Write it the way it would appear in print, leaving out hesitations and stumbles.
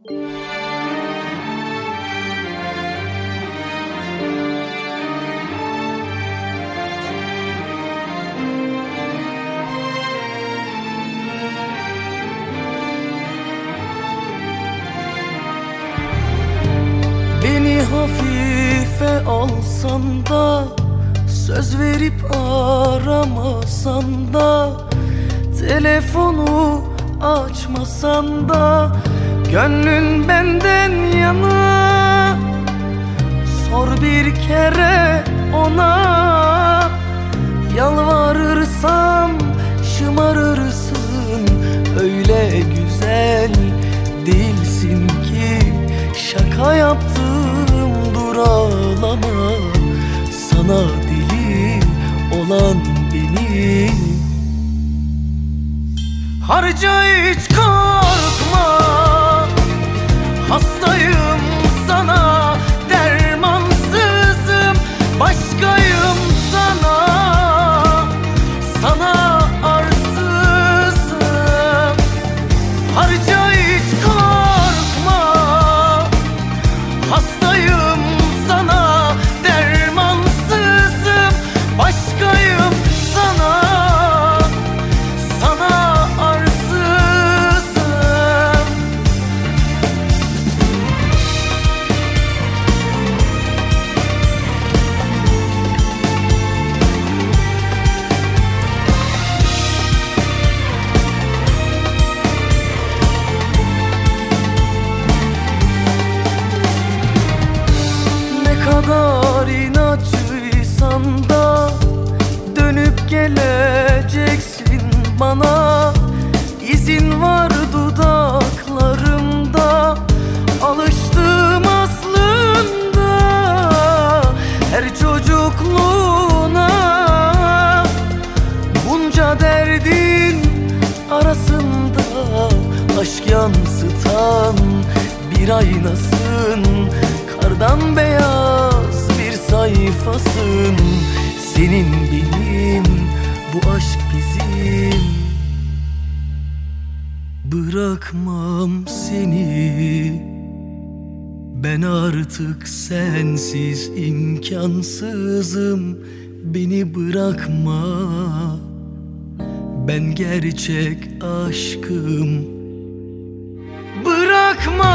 Beni hafife alsan da, söz verip aramasan da, telefonu açmasan da, gönlün benden yana. Sor bir kere ona, yalvarırsam şımarırsın. Öyle güzel değilsin ki şaka yaptığımdır, ağlama. Sana deli olan beni harca, hiç korkma. Hastayım sana, dermansızım, başkayım sana. Sana arsızım. Harca, hiç korkma. Hastayım sana, dermansızım, başkayım sana. Sana arsızım. Ne kadar inatçıysan da dönüp geleceksin bana. İzin var dudaklarımda, alıştım aslında her çocukluğuna. Bunca derdin arasında aşk yansıtan bir aynasın. Kardan beyaz bir sayfasın. Senin benim, bu aşk bizim. Bırakmam seni, ben artık sensiz imkansızım. Beni bırakma, ben gerçek aşkım. Bırakma